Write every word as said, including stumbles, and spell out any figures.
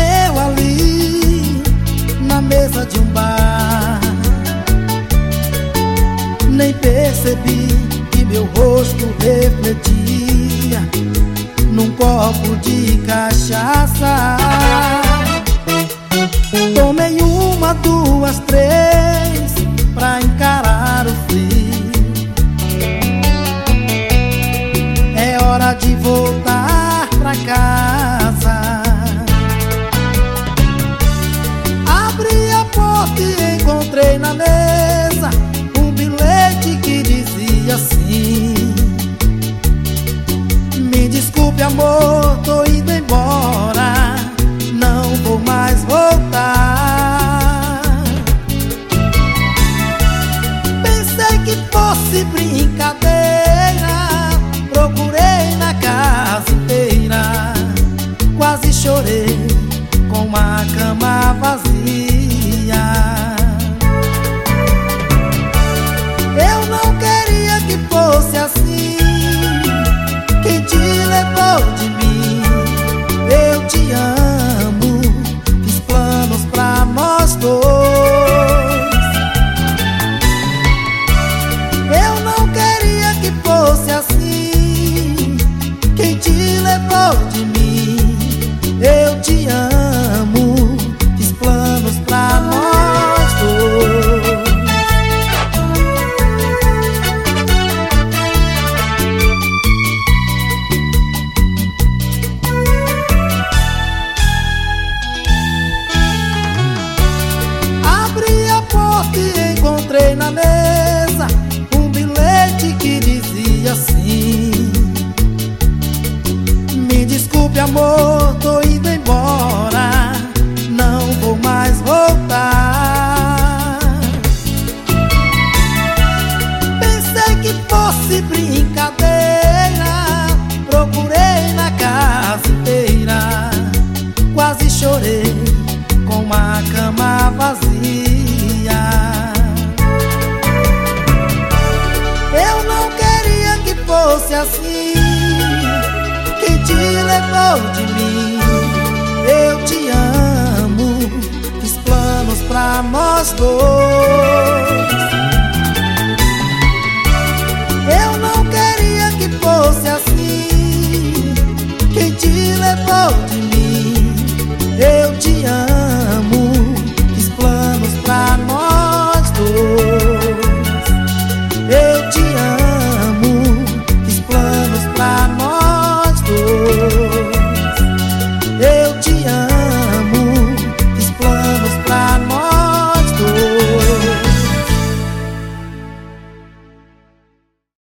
Eu ali na mesa de um bar, nem percebi que meu rosto refletia num copo de cachaça. Tomei uma, duas, três pra encarar o frio. É hora de voltar pra casa. Abri a porta e encontrei na mesa um bilhete que dizia assim: me desculpe, amor, tô indo embora, não vou mais voltar. Pensei que fosse brincadeira, procurei na casa inteira, quase chorei com a cama vazia. Eu não queria que fosse assim. Quem te levou de mim? Eu te amo, fiz planos pra nós dois. Eu não queria que fosse assim. Quem te levou de mim? Eu te amo, fiz planos pra nós dois. Abri a porta e encontrei na mesa um bilhete que dizia assim: me desculpe, amor, tô indo embora, não vou mais voltar. Pensei que fosse brincadeira, procurei na casa inteira, quase chorei com a cama vazia. Eu não queria que fosse assim. Quem te levou de mim?